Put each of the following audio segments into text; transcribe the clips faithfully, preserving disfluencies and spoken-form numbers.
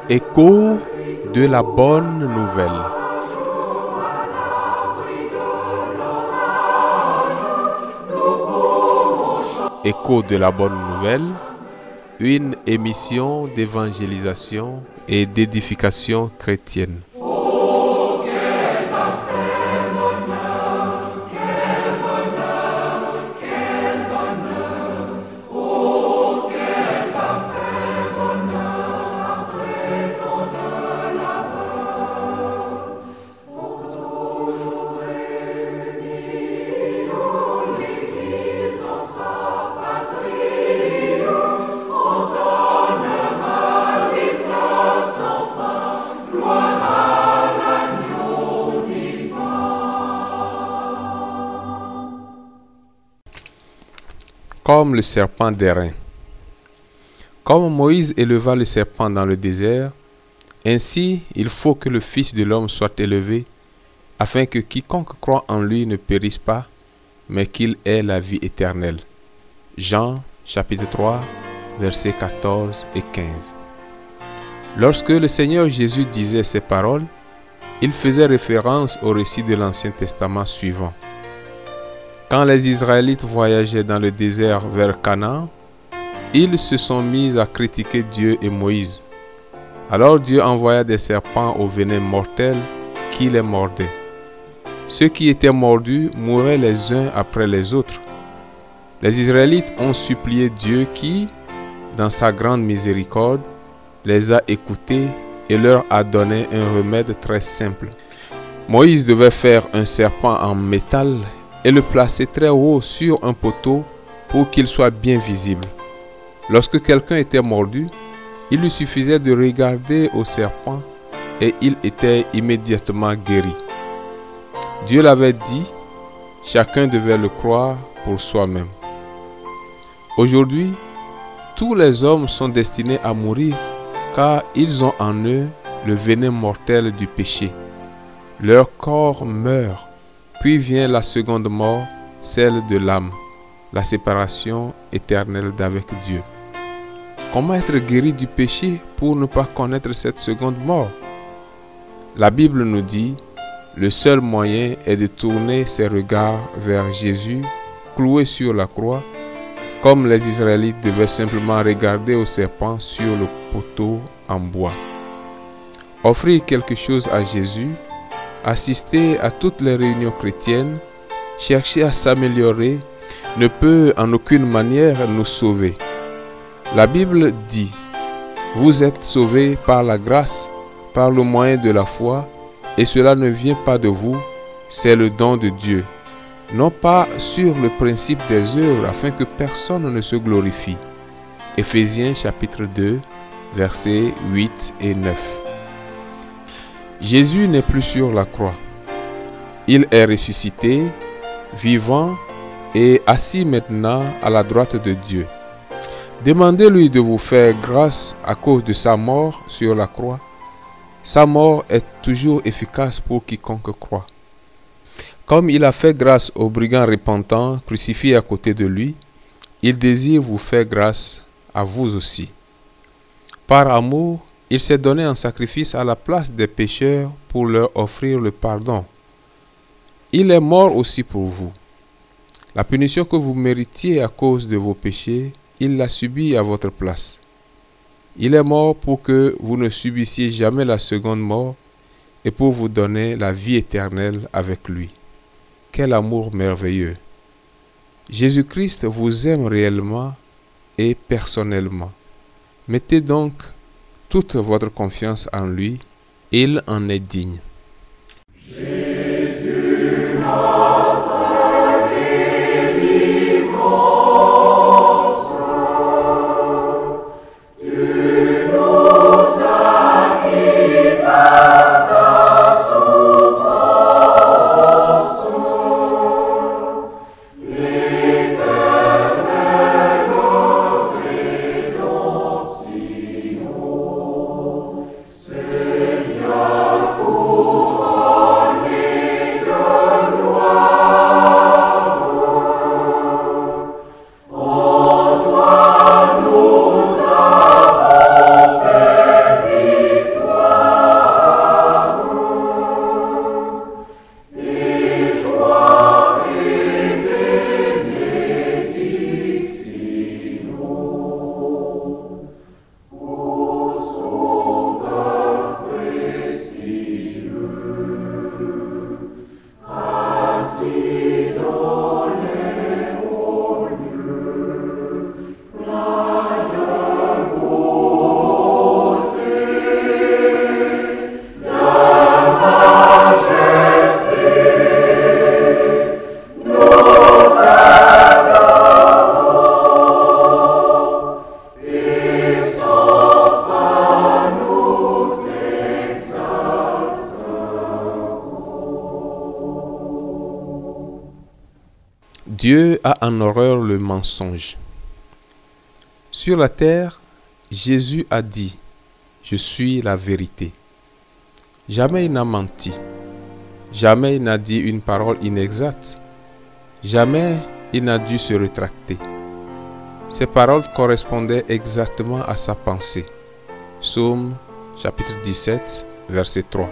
Écho de la bonne nouvelle. Écho de la bonne nouvelle, une émission d'évangélisation et d'édification chrétienne. Comme le serpent d'airain. Comme Moïse éleva le serpent dans le désert, ainsi il faut que le Fils de l'homme soit élevé, afin que quiconque croit en lui ne périsse pas, mais qu'il ait la vie éternelle. Jean chapitre trois, versets quatorze et quinze. Lorsque le Seigneur Jésus disait ces paroles, il faisait référence au récit de l'Ancien Testament suivant. Quand les Israélites voyageaient dans le désert vers Canaan, ils se sont mis à critiquer Dieu et Moïse. Alors Dieu envoya des serpents au venin mortel qui les mordaient. Ceux qui étaient mordus mouraient les uns après les autres. Les Israélites ont supplié Dieu qui, dans sa grande miséricorde, les a écoutés et leur a donné un remède très simple. Moïse devait faire un serpent en métal et le placer très haut sur un poteau pour qu'il soit bien visible. Lorsque quelqu'un était mordu, il lui suffisait de regarder au serpent et il était immédiatement guéri. Dieu l'avait dit, chacun devait le croire pour soi-même. Aujourd'hui, tous les hommes sont destinés à mourir car ils ont en eux le venin mortel du péché. Leur corps meurt. Puis vient la seconde mort, celle de l'âme, la séparation éternelle d'avec Dieu. Comment être guéri du péché pour ne pas connaître cette seconde mort? La Bible nous dit, le seul moyen est de tourner ses regards vers Jésus, cloué sur la croix, comme les Israélites devaient simplement regarder au serpent sur le poteau en bois. Offrir quelque chose à Jésus, assister à toutes les réunions chrétiennes, chercher à s'améliorer, ne peut en aucune manière nous sauver. La Bible dit, « Vous êtes sauvés par la grâce, par le moyen de la foi, et cela ne vient pas de vous, c'est le don de Dieu, non pas sur le principe des œuvres, afin que personne ne se glorifie. » Éphésiens chapitre deux, versets huit et neuf. Jésus n'est plus sur la croix. Il est ressuscité, vivant et assis maintenant à la droite de Dieu. Demandez-lui de vous faire grâce à cause de sa mort sur la croix. Sa mort est toujours efficace pour quiconque croit. Comme il a fait grâce aux brigands repentants crucifiés à côté de lui, il désire vous faire grâce à vous aussi. Par amour, il s'est donné en sacrifice à la place des pécheurs pour leur offrir le pardon. Il est mort aussi pour vous. La punition que vous méritiez à cause de vos péchés, il l'a subie à votre place. Il est mort pour que vous ne subissiez jamais la seconde mort et pour vous donner la vie éternelle avec lui. Quel amour merveilleux! Jésus-Christ vous aime réellement et personnellement. Mettez donc toute votre confiance en lui, il en est digne. Jésus, notre délivrance, tu nous as pris par ta souffrance, l'éternelle rédemption. Seigneur, pour Dieu a en horreur le mensonge. Sur la terre, Jésus a dit « Je suis la vérité ». Jamais il n'a menti. Jamais il n'a dit une parole inexacte. Jamais il n'a dû se rétracter. Ses paroles correspondaient exactement à sa pensée. Psaume chapitre dix-sept, verset trois.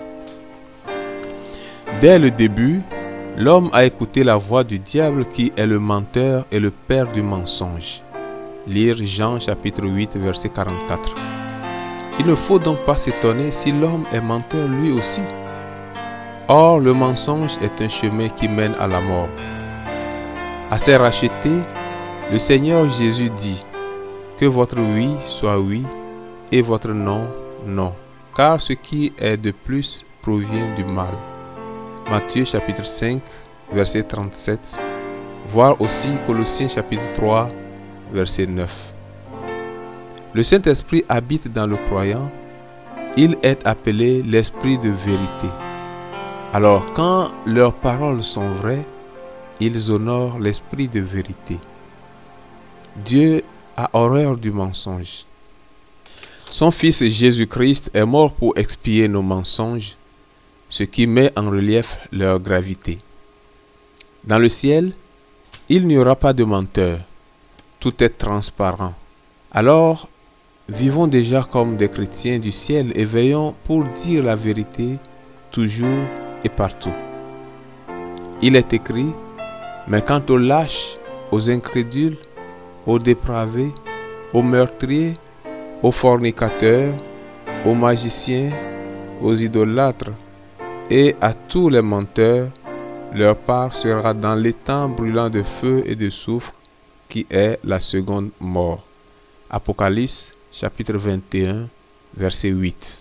Dès le début, l'homme a écouté la voix du diable qui est le menteur et le père du mensonge. Lire Jean chapitre huit, verset quarante-quatre. Il ne faut donc pas s'étonner si l'homme est menteur lui aussi. Or, le mensonge est un chemin qui mène à la mort. À ses rachetés, le Seigneur Jésus dit que votre oui soit oui et votre non, non, car ce qui est de plus provient du mal. Matthieu chapitre cinq, verset trente-sept, voire aussi Colossiens chapitre trois, verset neuf. Le Saint-Esprit habite dans le croyant, il est appelé l'Esprit de vérité. Alors quand leurs paroles sont vraies, ils honorent l'Esprit de vérité. Dieu a horreur du mensonge. Son Fils Jésus-Christ est mort pour expier nos mensonges, ce qui met en relief leur gravité. Dans le ciel, il n'y aura pas de menteur, tout est transparent. Alors, vivons déjà comme des chrétiens du ciel et veillons pour dire la vérité toujours et partout. Il est écrit, mais quant aux lâches, aux incrédules, aux dépravés, aux meurtriers, aux fornicateurs, aux magiciens, aux idolâtres et à tous les menteurs, leur part sera dans l'étang brûlant de feu et de soufre qui est la seconde mort. Apocalypse chapitre vingt et un, verset huit.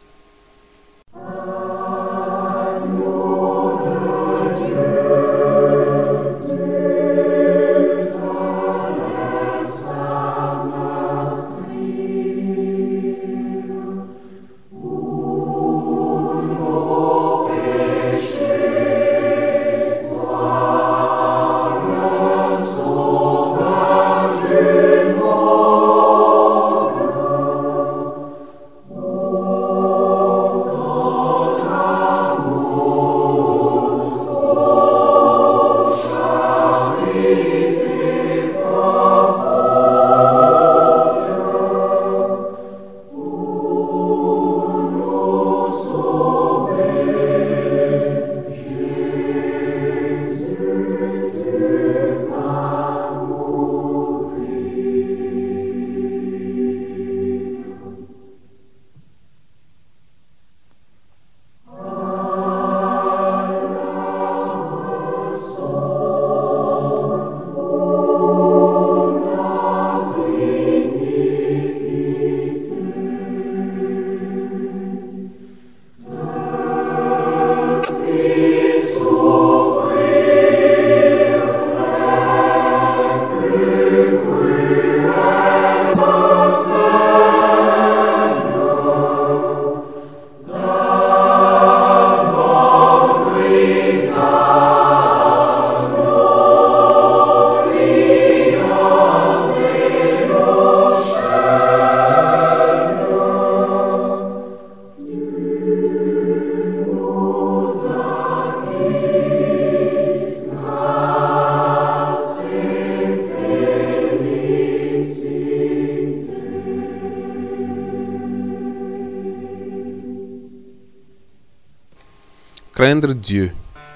Craindre Dieu.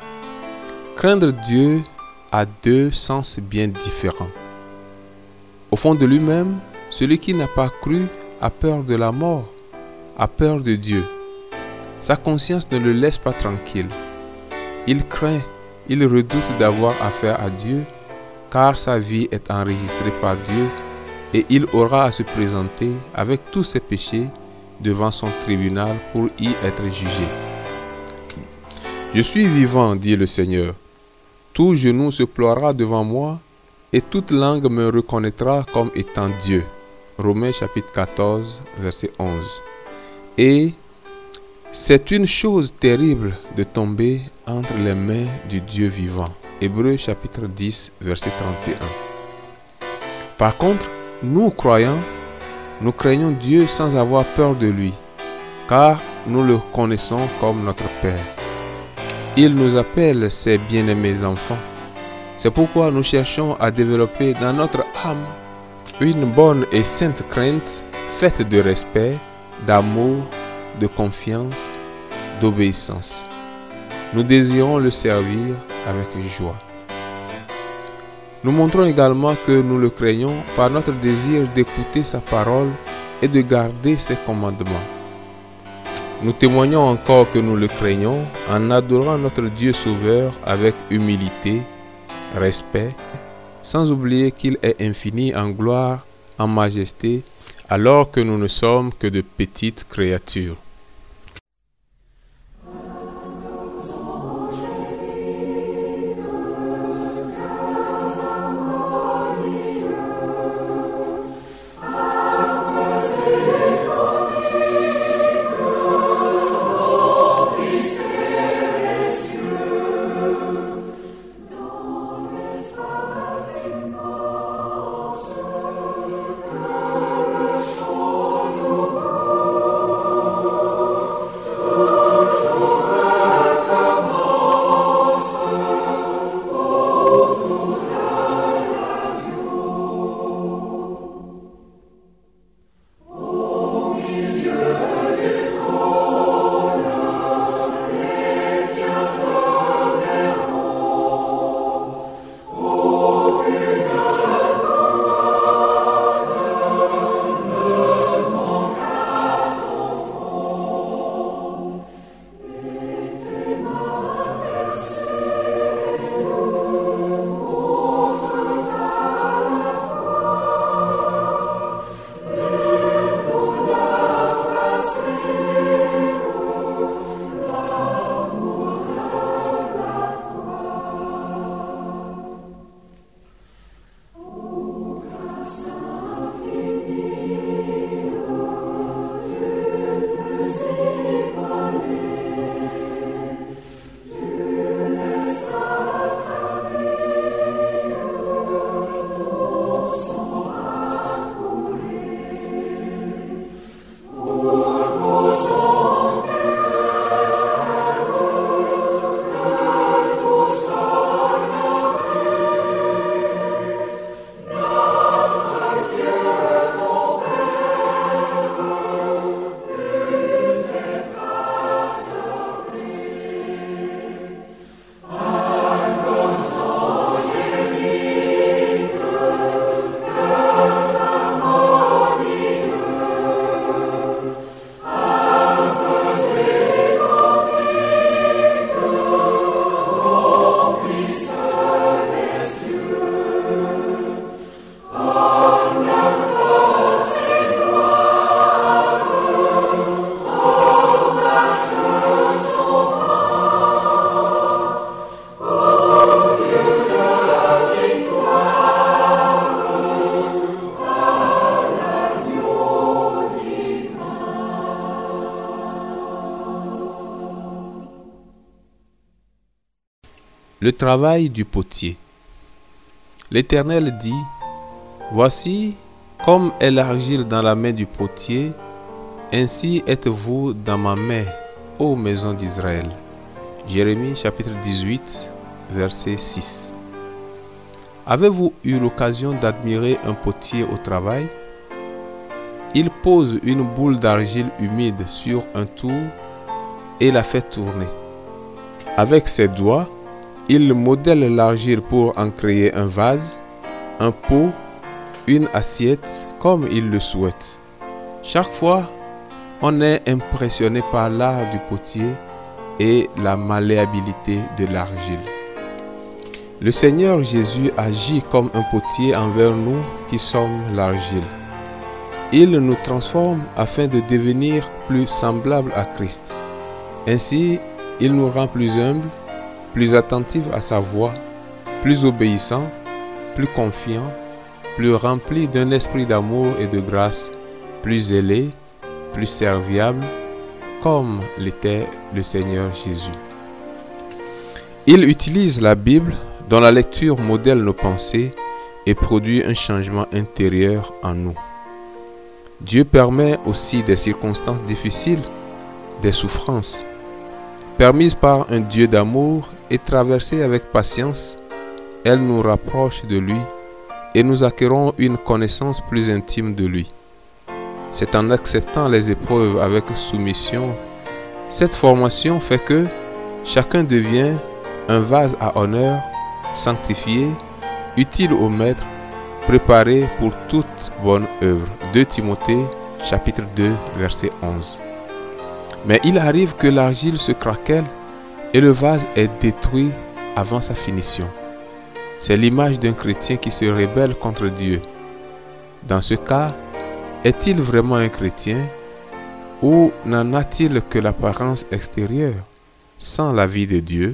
Craindre Dieu a deux sens bien différents. Au fond de lui-même, celui qui n'a pas cru a peur de la mort, a peur de Dieu. Sa conscience ne le laisse pas tranquille. Il craint, il redoute d'avoir affaire à Dieu, car sa vie est enregistrée par Dieu et il aura à se présenter avec tous ses péchés devant son tribunal pour y être jugé. Je suis vivant, dit le Seigneur. Tout genou se ploiera devant moi et toute langue me reconnaîtra comme étant Dieu. Romains chapitre quatorze, verset onze. Et c'est une chose terrible de tomber entre les mains du Dieu vivant. Hébreux chapitre dix, verset trente et un. Par contre, nous croyants, nous craignons Dieu sans avoir peur de lui, car nous le connaissons comme notre Père. Il nous appelle ses bien-aimés enfants. C'est pourquoi nous cherchons à développer dans notre âme une bonne et sainte crainte faite de respect, d'amour, de confiance, d'obéissance. Nous désirons le servir avec joie. Nous montrons également que nous le craignons par notre désir d'écouter sa parole et de garder ses commandements. Nous témoignons encore que nous le craignons en adorant notre Dieu Sauveur avec humilité, respect, sans oublier qu'il est infini en gloire, en majesté, alors que nous ne sommes que de petites créatures. Le travail du potier. L'Éternel dit, « Voici comme est l'argile dans la main du potier, ainsi êtes-vous dans ma main, ô maison d'Israël. » Jérémie chapitre dix-huit, verset six. Avez-vous eu l'occasion d'admirer un potier au travail? Il pose une boule d'argile humide sur un tour et la fait tourner. Avec ses doigts, il modèle l'argile pour en créer un vase, un pot, une assiette, comme il le souhaite. Chaque fois, on est impressionné par l'art du potier et la malléabilité de l'argile. Le Seigneur Jésus agit comme un potier envers nous qui sommes l'argile. Il nous transforme afin de devenir plus semblables à Christ. Ainsi, il nous rend plus humbles, plus attentifs à sa voix, plus obéissants, plus confiants, plus remplis d'un esprit d'amour et de grâce, plus zélés, plus serviables, comme l'était le Seigneur Jésus. Il utilise la Bible dont la lecture modèle nos pensées et produit un changement intérieur en nous. Dieu permet aussi des circonstances difficiles, des souffrances, permises par un Dieu d'amour et traversées avec patience. Elles nous rapprochent de lui et nous acquérons une connaissance plus intime de lui. C'est en acceptant les épreuves avec soumission. Cette formation fait que chacun devient un vase à honneur, sanctifié, utile au Maître, préparé pour toute bonne œuvre. deux Timothée chapitre deux verset onze. Mais il arrive que l'argile se craquelle et le vase est détruit avant sa finition. C'est l'image d'un chrétien qui se rebelle contre Dieu. Dans ce cas, est-il vraiment un chrétien ou n'en a-t-il que l'apparence extérieure sans la vie de Dieu?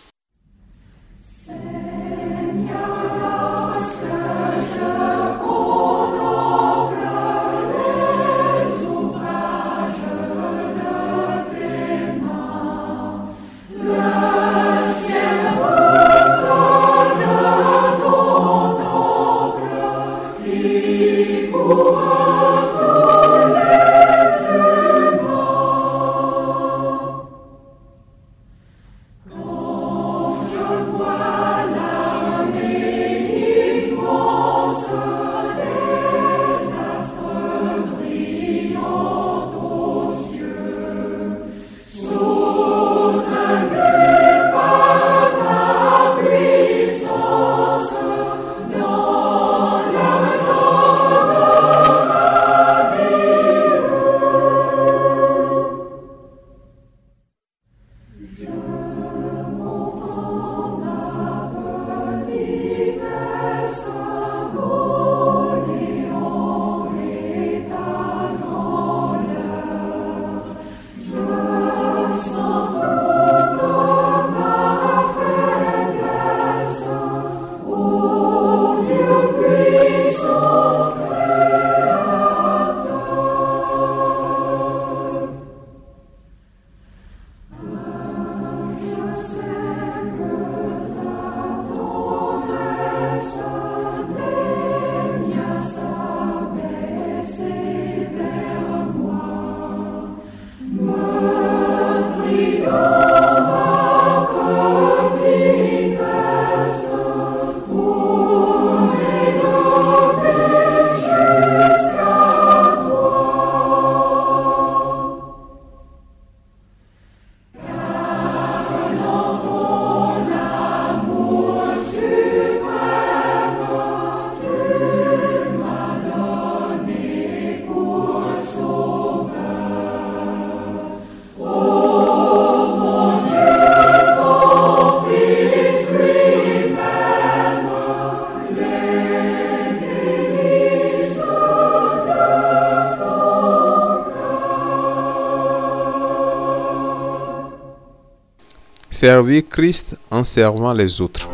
Servir Christ en servant les autres.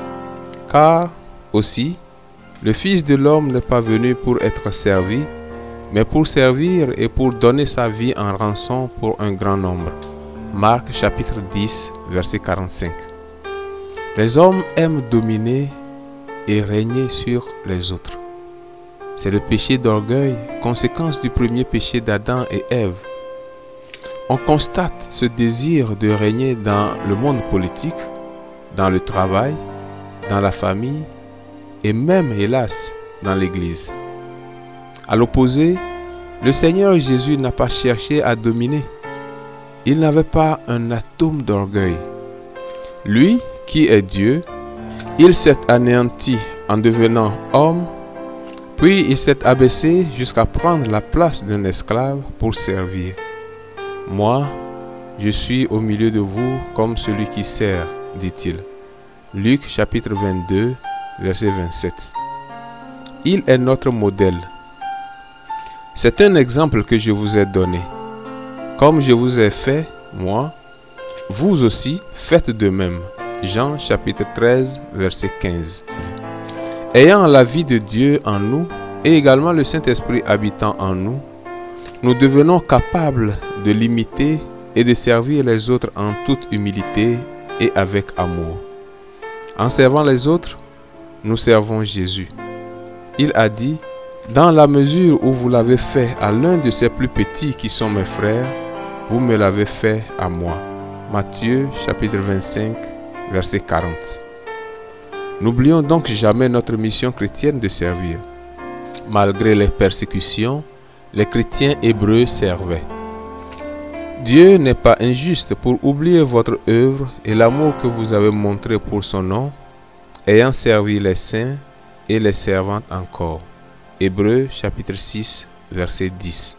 Car aussi, le Fils de l'homme n'est pas venu pour être servi, mais pour servir et pour donner sa vie en rançon pour un grand nombre. Marc chapitre dix, verset quarante-cinq. Les hommes aiment dominer et régner sur les autres. C'est le péché d'orgueil, conséquence du premier péché d'Adam et Ève. On constate ce désir de régner dans le monde politique, dans le travail, dans la famille et même, hélas, dans l'Église. À l'opposé, le Seigneur Jésus n'a pas cherché à dominer. Il n'avait pas un atome d'orgueil. Lui, qui est Dieu, il s'est anéanti en devenant homme, puis il s'est abaissé jusqu'à prendre la place d'un esclave pour servir. Moi, je suis au milieu de vous comme celui qui sert, dit-il. Luc chapitre vingt-deux, verset vingt-sept. Il est notre modèle. C'est un exemple que je vous ai donné. Comme je vous ai fait, moi, vous aussi faites de même. Jean chapitre treize, verset quinze. Ayant la vie de Dieu en nous et également le Saint-Esprit habitant en nous, nous devenons capables de l'imiter et de servir les autres en toute humilité et avec amour. En servant les autres, nous servons Jésus. Il a dit, « Dans la mesure où vous l'avez fait à l'un de ces plus petits qui sont mes frères, vous me l'avez fait à moi. » Matthieu chapitre vingt-cinq, verset quarante. N'oublions donc jamais notre mission chrétienne de servir. Malgré les persécutions, les chrétiens hébreux servaient. Dieu n'est pas injuste pour oublier votre œuvre et l'amour que vous avez montré pour son nom, ayant servi les saints et les servantes encore. Hébreux chapitre six, verset dix.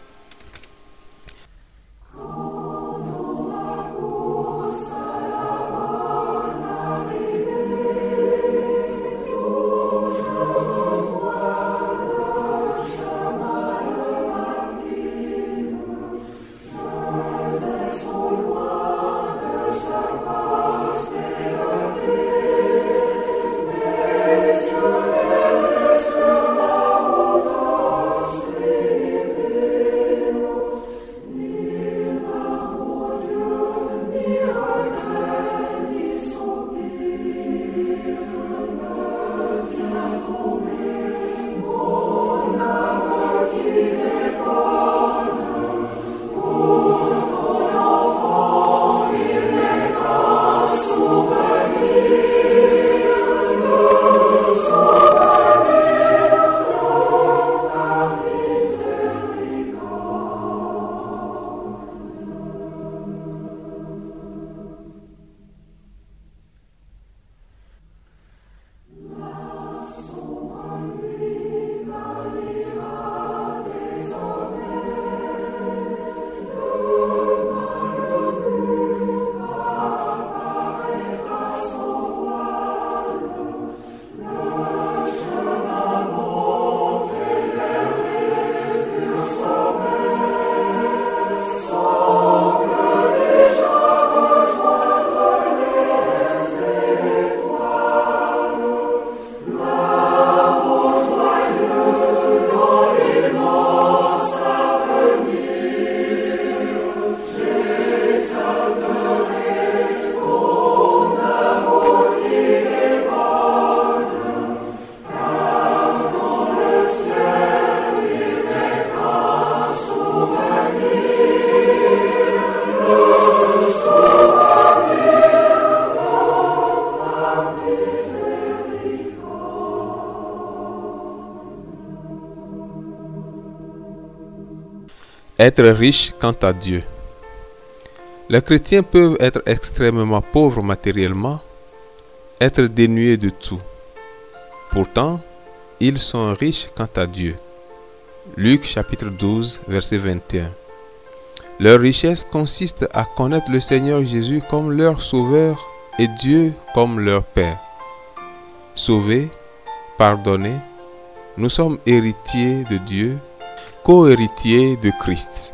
Être riche quant à Dieu. Les chrétiens peuvent être extrêmement pauvres matériellement, être dénués de tout. Pourtant, ils sont riches quant à Dieu. Luc chapitre douze, verset vingt et un. Leur richesse consiste à connaître le Seigneur Jésus comme leur Sauveur et Dieu comme leur Père. Sauvés, pardonnés, nous sommes héritiers de Dieu, co-héritiers de Christ.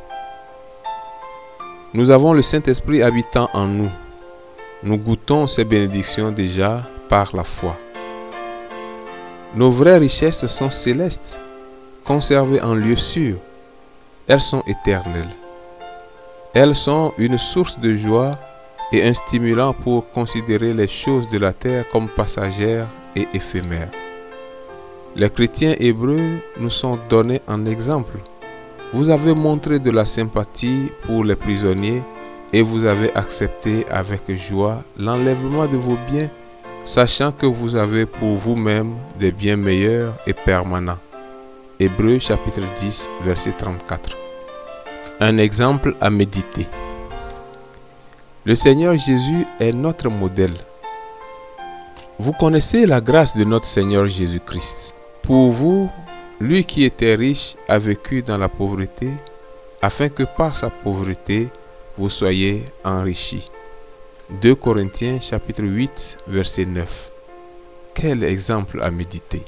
Nous avons le Saint-Esprit habitant en nous. Nous goûtons ces bénédictions déjà par la foi. Nos vraies richesses sont célestes, conservées en lieu sûr. Elles sont éternelles. Elles sont une source de joie et un stimulant pour considérer les choses de la terre comme passagères et éphémères. Les chrétiens hébreux nous sont donnés en exemple. Vous avez montré de la sympathie pour les prisonniers et vous avez accepté avec joie l'enlèvement de vos biens, sachant que vous avez pour vous-même des biens meilleurs et permanents. Hébreux chapitre dix, verset trente-quatre. Un exemple à méditer. Le Seigneur Jésus est notre modèle. Vous connaissez la grâce de notre Seigneur Jésus-Christ. Pour vous, lui qui était riche a vécu dans la pauvreté, afin que par sa pauvreté, vous soyez enrichis. deux Corinthiens chapitre huit, verset neuf. Quel exemple à méditer!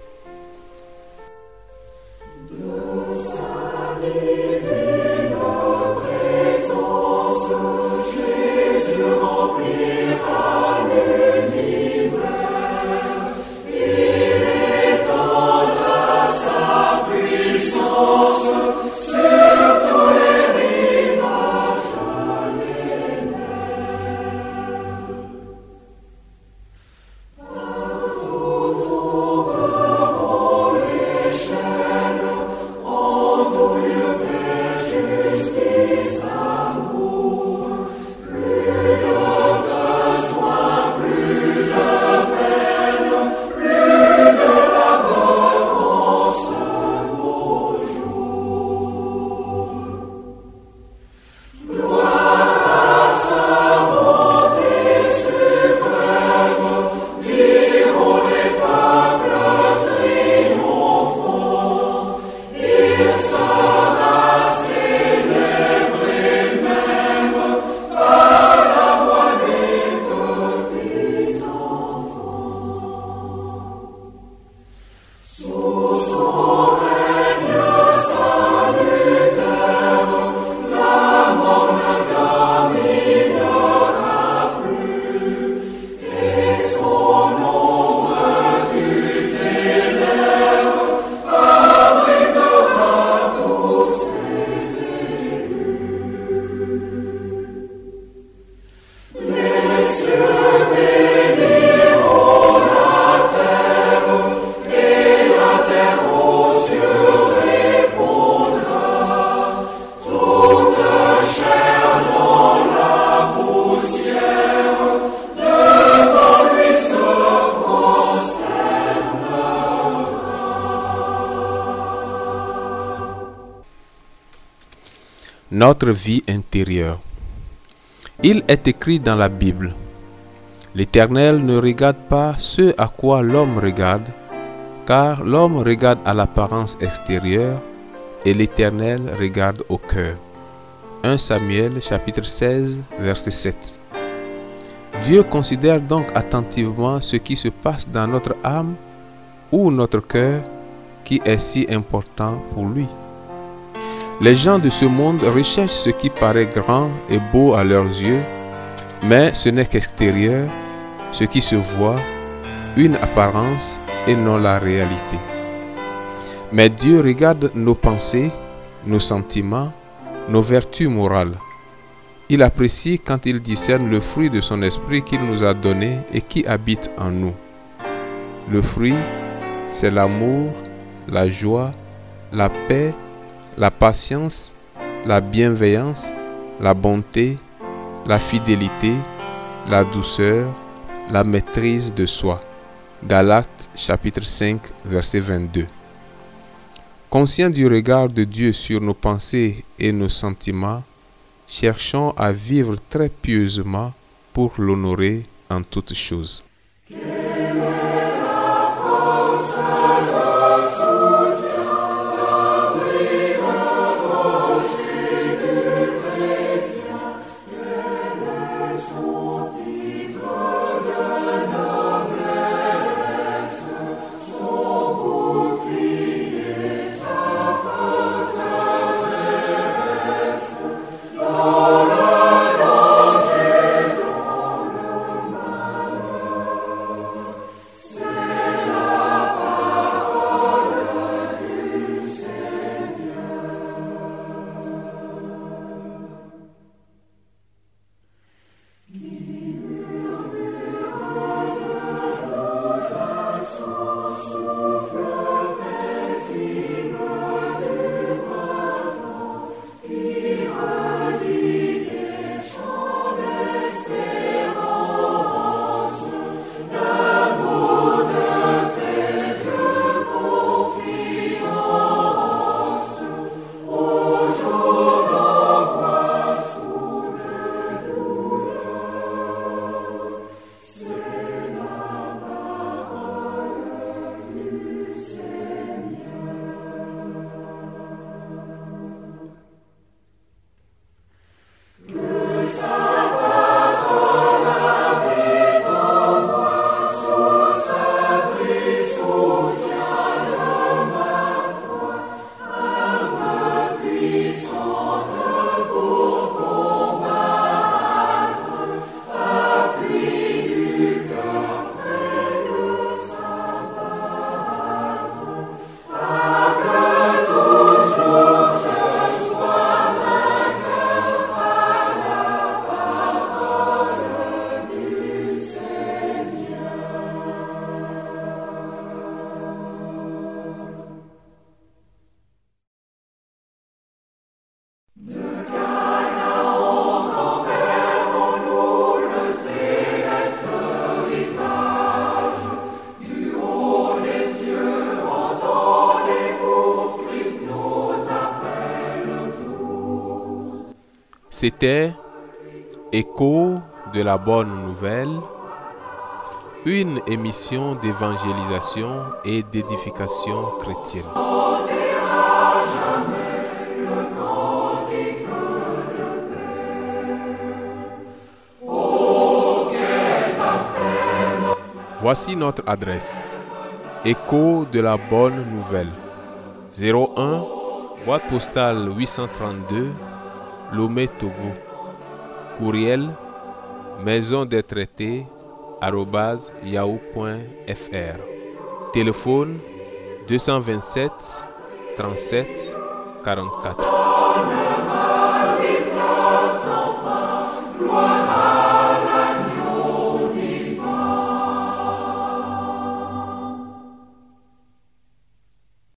notre vie intérieure. Il est écrit dans la Bible: l'Éternel ne regarde pas ce à quoi l'homme regarde, car l'homme regarde à l'apparence extérieure et l'Éternel regarde au cœur. premier Samuel chapitre seize verset sept. Dieu considère donc attentivement ce qui se passe dans notre âme ou notre cœur qui est si important pour lui. Les gens de ce monde recherchent ce qui paraît grand et beau à leurs yeux, mais ce n'est qu'extérieur, ce qui se voit, une apparence et non la réalité. Mais Dieu regarde nos pensées, nos sentiments, nos vertus morales. Il apprécie quand il discerne le fruit de son esprit qu'il nous a donné et qui habite en nous. Le fruit, c'est l'amour, la joie, la paix, la patience, la bienveillance, la bonté, la fidélité, la douceur, la maîtrise de soi. Galates chapitre cinq verset vingt-deux. Conscients du regard de Dieu sur nos pensées et nos sentiments, cherchons à vivre très pieusement pour l'honorer en toutes choses. C'était Écho de la bonne nouvelle, une émission d'évangélisation et d'édification chrétienne. Voici notre adresse: Écho de la bonne nouvelle, zéro un, boîte postale huit cent trente-deux, Lomé, Togo. Courriel, maison des traités, arobase yahoo point fr. Téléphone deux cent vingt-sept, trente-sept, quarante-quatre.